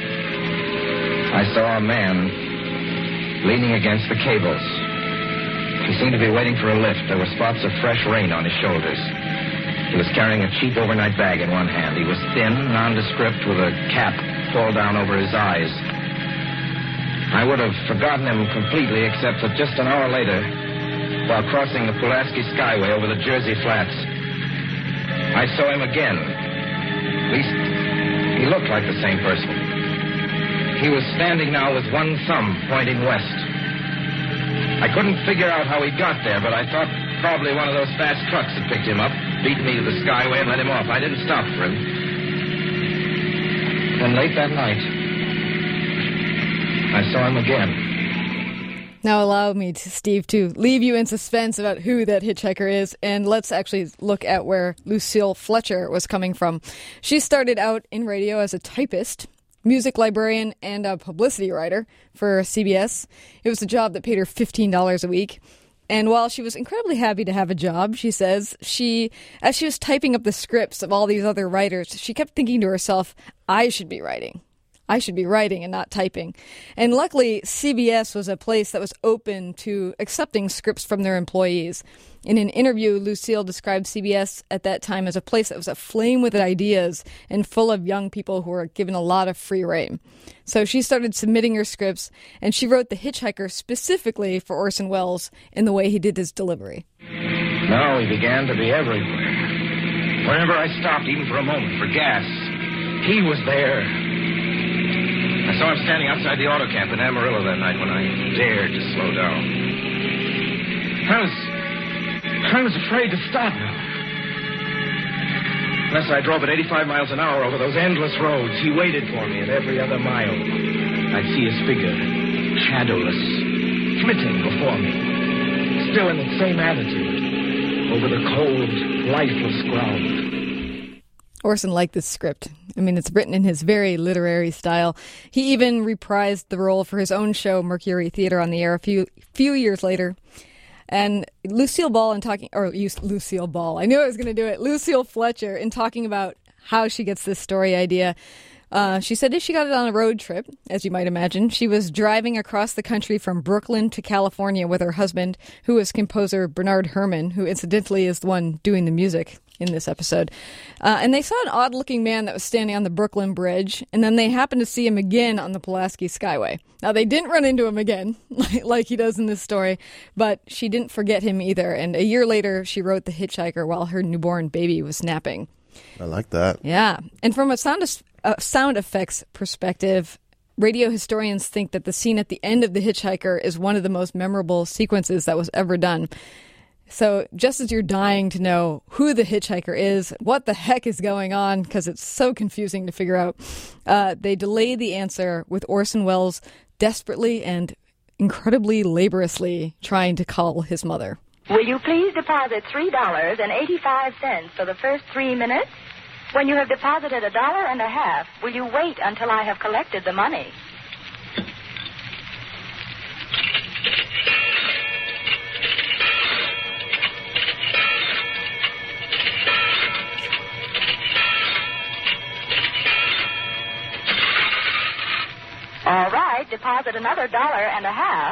I saw a man leaning against the cables. He seemed to be waiting for a lift. There were spots of fresh rain on his shoulders. He was carrying a cheap overnight bag in one hand. He was thin, nondescript, with a cap pulled down over his eyes. I would have forgotten him completely, except that just an hour later, while crossing the Pulaski Skyway over the Jersey Flats, I saw him again. At least, he looked like the same person. He was standing now with one thumb pointing west. I couldn't figure out how he got there, but I thought probably one of those fast trucks had picked him up, beat me to the Skyway, and let him off. I didn't stop for him. Then late that night, I saw him again. Now allow me, to, Steve, to leave you in suspense about who that hitchhiker is, and let's actually look at where Lucille Fletcher was coming from. She started out in radio as a typist, music librarian and a publicity writer for C B S. It was a job that paid her fifteen dollars a week. And while she was incredibly happy to have a job, she says, she, as she was typing up the scripts of all these other writers, she kept thinking to herself, I should be writing. I should be writing and not typing. And luckily, C B S was a place that was open to accepting scripts from their employees. In an interview, Lucille described C B S at that time as a place that was aflame with ideas and full of young people who were given a lot of free rein. So she started submitting her scripts, and she wrote The Hitchhiker specifically for Orson Welles in the way he did his delivery. Now he began to be everywhere. Whenever I stopped, even for a moment, for gas, he was there. I saw him standing outside the auto camp in Amarillo that night when I dared to slow down. I was... I was afraid to stop him. Unless I drove at eighty-five miles an hour over those endless roads, he waited for me at every other mile. I'd see his figure, shadowless, flitting before me, still in the same attitude, over the cold, lifeless ground. Orson liked this script. I mean, it's written in his very literary style. He even reprised the role for his own show, Mercury Theater on the Air, a few few years later. And Lucille Ball, in talking, or Lucille Ball, I knew I was going to do it. Lucille Fletcher, in talking about how she gets this story idea, uh, she said if she got it on a road trip, as you might imagine. She was driving across the country from Brooklyn to California with her husband, who was composer Bernard Herrmann, who incidentally is the one doing the music in this episode. Uh, and they saw an odd-looking man that was standing on the Brooklyn Bridge, and then they happened to see him again on the Pulaski Skyway. Now, they didn't run into him again, like, like he does in this story, but she didn't forget him either. And a year later, she wrote The Hitchhiker while her newborn baby was napping. I like that. Yeah. And from a sound, uh, sound effects perspective, radio historians think that the scene at the end of The Hitchhiker is one of the most memorable sequences that was ever done. So just as you're dying to know who the hitchhiker is, what the heck is going on, because it's so confusing to figure out, uh, they delay the answer with Orson Welles desperately and incredibly laboriously trying to call his mother. Will you please deposit three dollars and eighty-five cents for the first three minutes? When you have deposited a dollar and a half, will you wait until I have collected the money? All right, deposit another dollar and a half.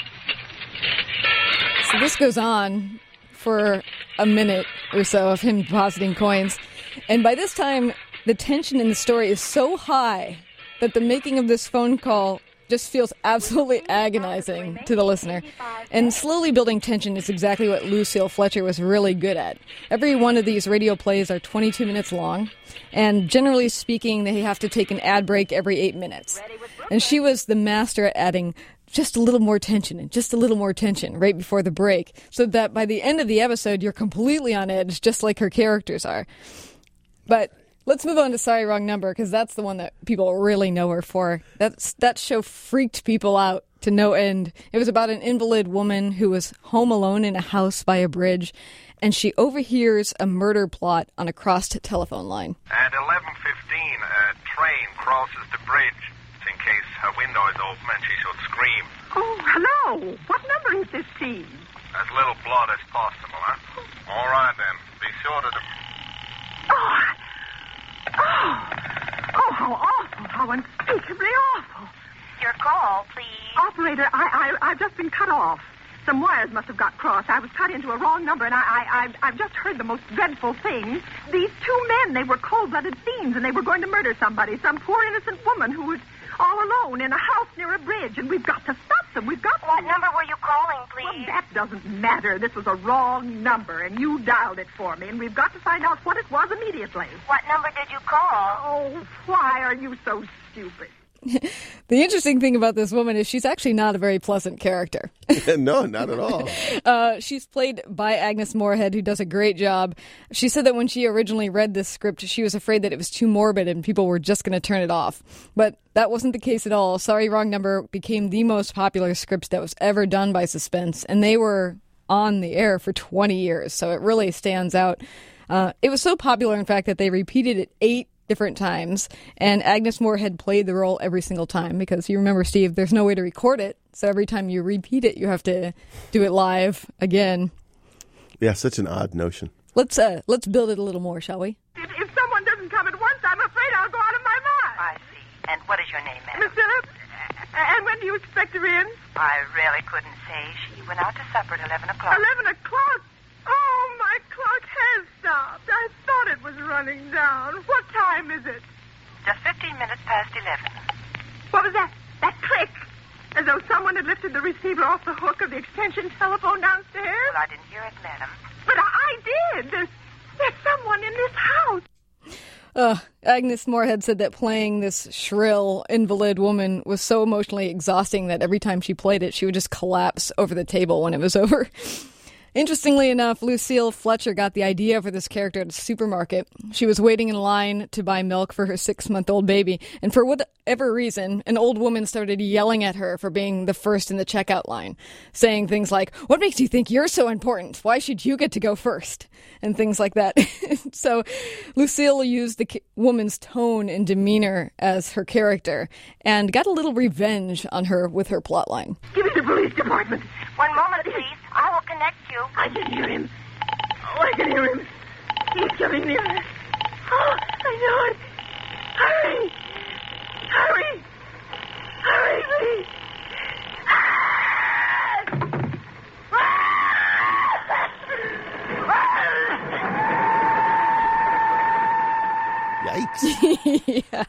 So this goes on for a minute or so of him depositing coins. And by this time, the tension in the story is so high that the making of this phone call just feels absolutely agonizing to the listener. And slowly building tension is exactly what Lucille Fletcher was really good at. Every one of these radio plays are twenty-two minutes long, and generally speaking, they have to take an ad break every eight minutes. And she was the master at adding just a little more tension and just a little more tension right before the break, so that by the end of the episode, you're completely on edge, just like her characters are. But let's move on to Sorry, Wrong Number, because that's the one that people really know her for. That's, that show freaked people out to no end. It was about an invalid woman who was home alone in a house by a bridge, and she overhears a murder plot on a crossed telephone line. At eleven fifteen, a train crosses the bridge in case her window is open and she should scream. Oh, hello. What number is this, please? As little blood as possible, huh? All right, then. Be sure to... De- oh, oh, oh, how awful, how unspeakably awful. Your call, please. Operator, I, I, I've just been cut off. Some wires must have got crossed. I was cut into a wrong number, and I, I, I've, I've just heard the most dreadful thing. These two men, they were cold-blooded fiends, and they were going to murder somebody, some poor innocent woman who was all alone in a house near a bridge, and we've got to stop them. We've got to... What number were you calling, please? Well, that doesn't matter. This was a wrong number, and you dialed it for me, and we've got to find out what it was immediately. What number did you call? Oh, why are you so stupid? The interesting thing about this woman is she's actually not a very pleasant character. No, not at all. uh, she's played by Agnes Moorehead, who does a great job. She said that when she originally read this script, she was afraid that it was too morbid and people were just going to turn it off. But that wasn't the case at all. Sorry, Wrong Number became the most popular script that was ever done by Suspense, and they were on the air for twenty years, so it really stands out. Uh, it was so popular, in fact, that they repeated it eight different times, and Agnes Moorehead played the role every single time because you remember, Steve, there's no way to record it, so every time you repeat it, you have to do it live again. Yeah, such an odd notion. Let's uh, let's build it a little more, shall we? If, if someone doesn't come at once, I'm afraid I'll go out of my mind. I see. And what is your name, madam? Miss Phillips? And when do you expect her in? I really couldn't say. She went out to supper at eleven o'clock. Eleven o'clock? Oh, my clock has stopped. I thought it was running down. What time is it? Just fifteen minutes past eleven. What was that? That click? As though someone had lifted the receiver off the hook of the extension telephone downstairs? Well, I didn't hear it, madam. But I, I did. There's, there's someone in this house. Uh, Agnes Moorehead said that playing this shrill invalid woman was so emotionally exhausting that every time she played it, she would just collapse over the table when it was over. Interestingly enough, Lucille Fletcher got the idea for this character at a supermarket. She was waiting in line to buy milk for her six-month-old baby, and for whatever reason, an old woman started yelling at her for being the first in the checkout line, saying things like, "What makes you think you're so important? Why should you get to go first?" And things like that. So Lucille used the woman's tone and demeanor as her character and got a little revenge on her with her plotline. Give me the police department. One moment, please. I will connect you. I can hear him. Oh, I can hear him. He's coming nearer. Oh, I know it. Hurry! Hurry! Hurry, please! Yikes. Yeah.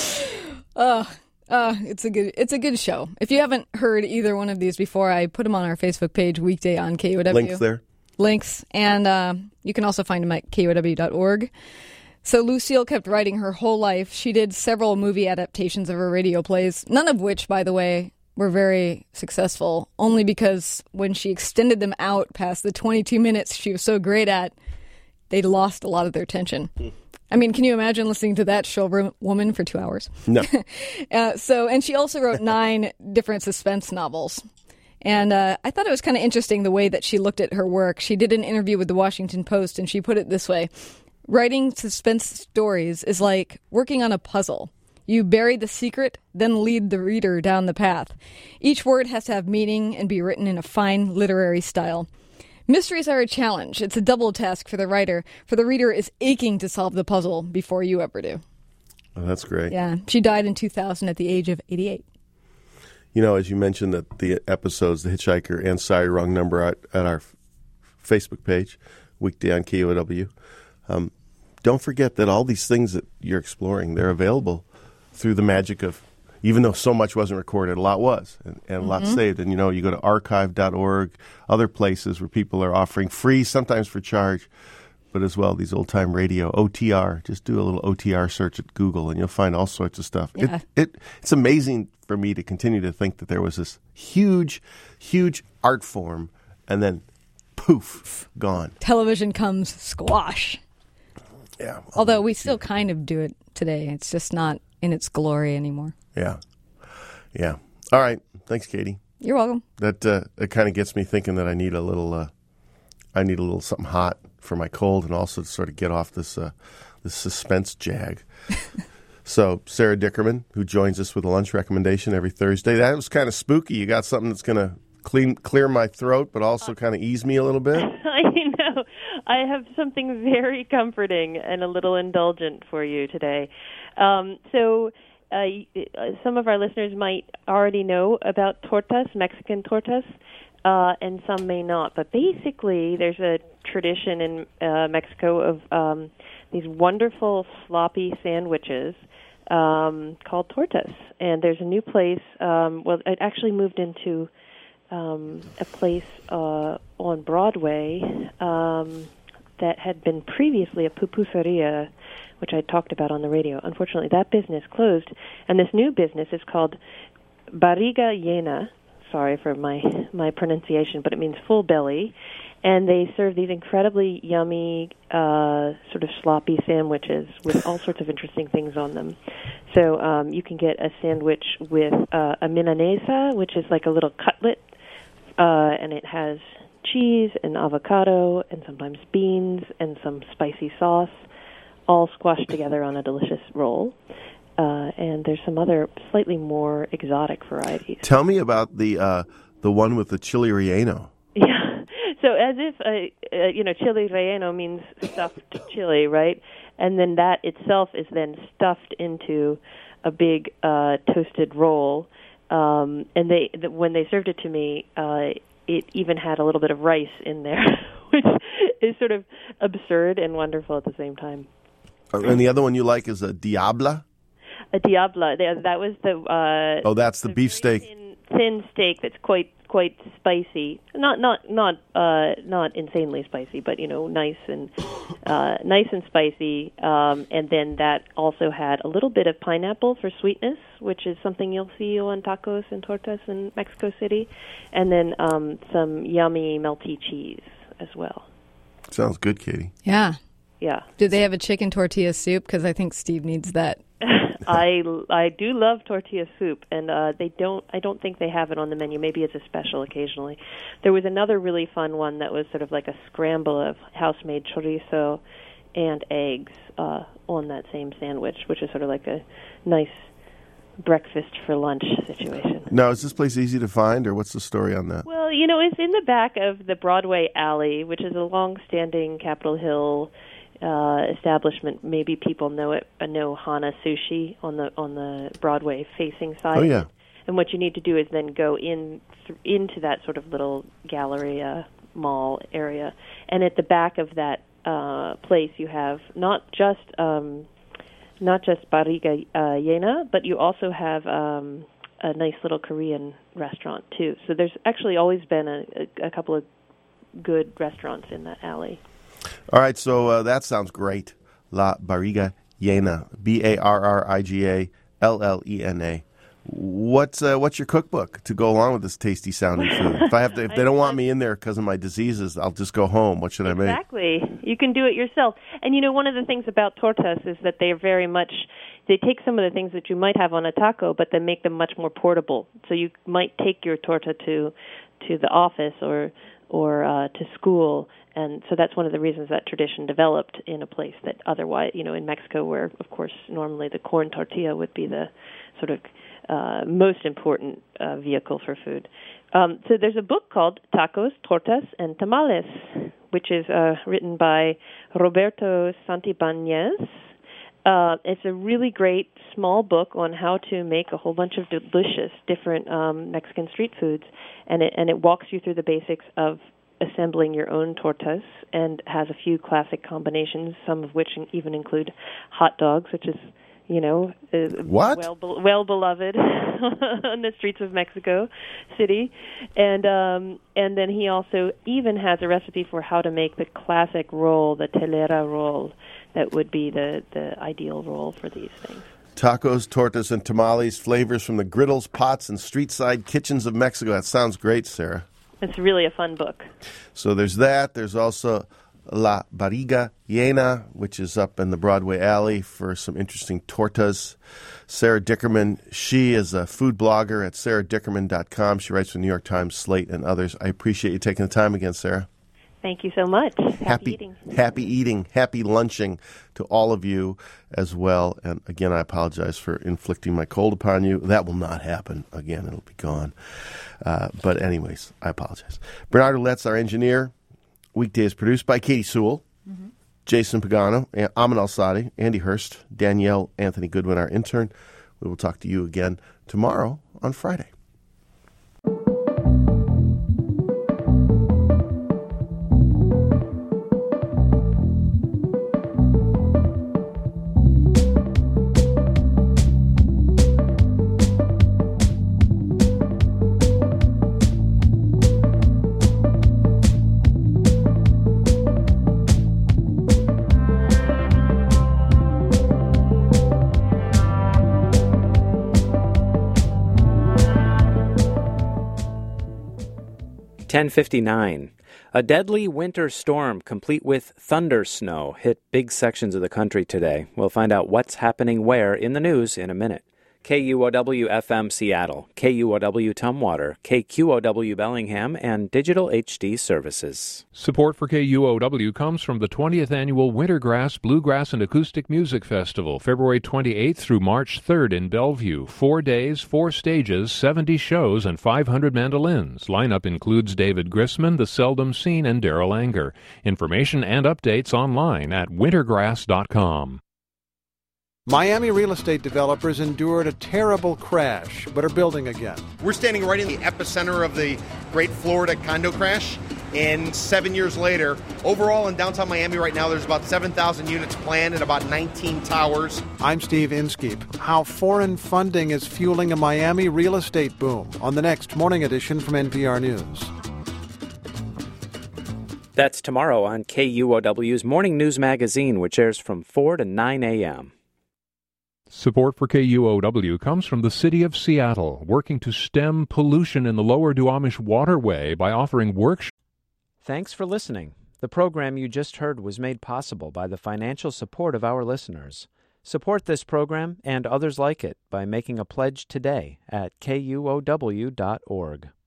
Uh, uh, it's a good it's a good show. If you haven't heard either one of these before, I put them on our Facebook page weekday on K O W. Links there. Links. And uh, you can also find them at K O W dot org. So Lucille kept writing her whole life. She did several movie adaptations of her radio plays, none of which, by the way, were very successful, only because when she extended them out past the twenty-two minutes she was so great at, they lost a lot of their tension. I mean, can you imagine listening to that shrill woman for two hours? No. uh, so, and she also wrote nine different suspense novels. And uh, I thought it was kind of interesting the way that she looked at her work. She did an interview with the Washington Post, and she put it this way. Writing suspense stories is like working on a puzzle. You bury the secret, then lead the reader down the path. Each word has to have meaning and be written in a fine literary style. Mysteries are a challenge. It's a double task for the writer, for the reader is aching to solve the puzzle before you ever do. Oh, that's great. Yeah. She died in two thousand at the age of eighty-eight. You know, as you mentioned, that the episodes, The Hitchhiker and Sorry Wrong Number, at, at our f- Facebook page, weekday on K O W. Um, don't forget that all these things that you're exploring, they're available through the magic of, even though so much wasn't recorded, a lot was, and, and a lot Mm-hmm. saved. And, you know, you go to archive dot org, other places where people are offering free, sometimes for charge, but as well, these old-time radio, O T R. Just do a little O T R search at Google, and you'll find all sorts of stuff. Yeah. It, it It's amazing for me to continue to think that there was this huge, huge art form, and then poof, gone. Television comes squash. Yeah. Although we still kind of do it today. It's just not in its glory anymore. Yeah. Yeah. All right. Thanks, Katie. You're welcome. That uh, it kind of gets me thinking that I need a little, uh, I need a little something hot for my cold, and also to sort of get off this, uh, this suspense jag. So Sarah Dickerman, who joins us with a lunch recommendation every Thursday, that was kind of spooky. You got something that's going to clean, clear my throat, but also kind of ease me a little bit. I know. I have something very comforting and a little indulgent for you today. Um, so. Uh, some of our listeners might already know about tortas, Mexican tortas, uh, and some may not. But basically, there's a tradition in uh, Mexico of um, these wonderful sloppy sandwiches um, called tortas. And there's a new place. Um, well, it actually moved into um, a place uh, on Broadway um, that had been previously a pupuseria, which I talked about on the radio. Unfortunately, that business closed, and this new business is called Barriga Llena. Sorry for my, my pronunciation, but it means full belly. And they serve these incredibly yummy, uh, sort of sloppy sandwiches with all sorts of interesting things on them. So um, you can get a sandwich with uh, a milanesa, which is like a little cutlet, uh, and it has cheese and avocado and sometimes beans and some spicy sauce. all squashed together on a delicious roll. Uh, and there's some other slightly more exotic varieties. Tell me about the uh, the one with the chili relleno. Yeah. So as if, uh, uh, you know, chili relleno means stuffed chili, right? And then that itself is then stuffed into a big uh, toasted roll. Um, and they, the, when they served it to me, uh, it even had a little bit of rice in there, which is sort of absurd and wonderful at the same time. And the other one you like is a diabla? A diabla. That was the... Uh, oh, that's the, the beef steak. Thin, thin steak that's quite quite spicy. Not not not uh, not insanely spicy, but, you know, nice and uh, nice and spicy. Um, and then that also had a little bit of pineapple for sweetness, which is something you'll see on tacos and tortas in Mexico City. And then um, some yummy melty cheese as well. Sounds good, Katie. Yeah. Yeah. Do they have a chicken tortilla soup? Because I think Steve needs that. I, I do love tortilla soup, and uh, they don't. I don't think they have it on the menu. Maybe it's a special occasionally. There was another really fun one that was sort of like a scramble of house-made chorizo and eggs uh, on that same sandwich, which is sort of like a nice breakfast for lunch situation. Now, is this place easy to find, or what's the story on that? Well, you know, it's in the back of the Broadway Alley, which is a long-standing Capitol Hill Uh, establishment. Maybe people know it. Uh, know Hana Sushi on the on the Broadway facing side. Oh yeah. And what you need to do is then go in th- into that sort of little Galleria mall area, and at the back of that uh, place you have not just um, not just Barriga uh, Llena, but you also have um, a nice little Korean restaurant too. So there's actually always been a, a, a couple of good restaurants in that alley. All right, so uh, that sounds great. La Barriga Llena, B A R R I G A L L E N A. What's uh, what's your cookbook to go along with this tasty sounding food? If I have to, if they don't want me in there because of my diseases, I'll just go home. What should I make? Exactly. You can do it yourself. And you know, one of the things about tortas is that they are very much, they take some of the things that you might have on a taco, but they make them much more portable. So you might take your torta to to the office or or uh, to school. And so that's one of the reasons that tradition developed in a place that otherwise, you know, in Mexico, where, of course, normally the corn tortilla would be the sort of uh, most important uh, vehicle for food. Um, so there's a book called Tacos, Tortas, and Tamales, which is uh, written by Roberto Santibanez. Uh, it's a really great small book on how to make a whole bunch of delicious different um, Mexican street foods, and it and it walks you through the basics of assembling your own tortas, and has a few classic combinations, some of which even include hot dogs, which is, you know, uh, what? well well beloved on the streets of Mexico City, and um, and then he also even has a recipe for how to make the classic roll, the telera roll, that would be the the ideal roll for these things. Tacos, tortas, and tamales, flavors from the griddles, pots, and street-side kitchens of Mexico. That sounds great, Sarah. It's really a fun book. So there's that. There's also La Barriga Llena, which is up in the Broadway Alley for some interesting tortas. Sarah Dickerman, she is a food blogger at sarah dickerman dot com. She writes for the New York Times, Slate, and others. I appreciate you taking the time again, Sarah. Thank you so much. Happy, happy eating. Happy eating. Happy lunching to all of you as well. And again, I apologize for inflicting my cold upon you. That will not happen again. It'll be gone. Uh, but anyways, I apologize. Bernard Ouellette's our engineer. Weekday is produced by Katie Sewell, mm-hmm. Jason Pagano, Amin Al-Sadi, Andy Hurst, Danielle Anthony Goodwin, our intern. We will talk to you again tomorrow on Friday. ten fifty-nine. A deadly winter storm, complete with thunder snow, hit big sections of the country today. We'll find out what's happening where in the news in a minute. K U O W F M Seattle, K U O W Tumwater, K Q O W Bellingham, and Digital H D Services. Support for K U O W comes from the twentieth Annual Wintergrass Bluegrass and Acoustic Music Festival, February twenty-eighth through March third in Bellevue. Four days, four stages, seventy shows, and five hundred mandolins. Lineup includes David Grisman, The Seldom Seen, and Daryl Anger. Information and updates online at wintergrass dot com. Miami real estate developers endured a terrible crash, but are building again. We're standing right in the epicenter of the great Florida condo crash, and seven years later, overall in downtown Miami right now, there's about seven thousand units planned and about nineteen towers. I'm Steve Inskeep. How foreign funding is fueling a Miami real estate boom on the next Morning Edition from N P R News. That's tomorrow on K U O W's Morning News Magazine, which airs from four to nine a.m. Support for K U O W comes from the City of Seattle, working to stem pollution in the Lower Duwamish Waterway by offering workshops. Thanks for listening. The program you just heard was made possible by the financial support of our listeners. Support this program and others like it by making a pledge today at K U O W dot org.